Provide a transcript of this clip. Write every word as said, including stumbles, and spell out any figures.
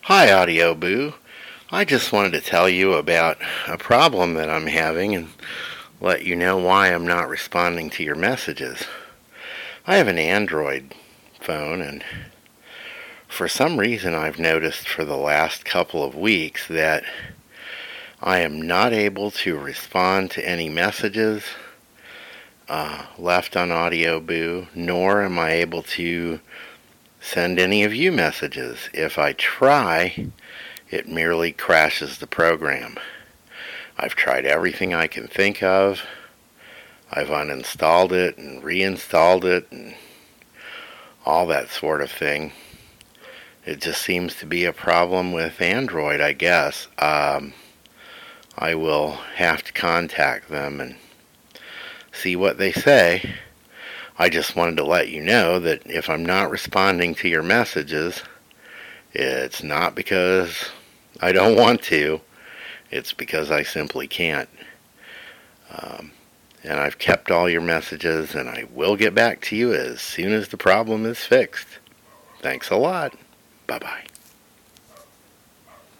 Hi, Audio Boo. I just wanted to tell you about a problem that I'm having and let you know why I'm not responding to your messages. I have an Android phone, and for some reason I've noticed for the last couple of weeks that I am not able to respond to any messages uh, left on Audio Boo, nor am I able to send any of you messages. If I try, it merely crashes the program. I've tried everything I can think of. I've uninstalled it and reinstalled it and all that sort of thing. It just seems to be a problem with Android, I guess. Um, I will have to contact them and see what they say. I just wanted to let you know that if I'm not responding to your messages, it's not because I don't want to. It's because I simply can't. Um, and I've kept all your messages, and I will get back to you as soon as the problem is fixed. Thanks a lot. Bye-bye.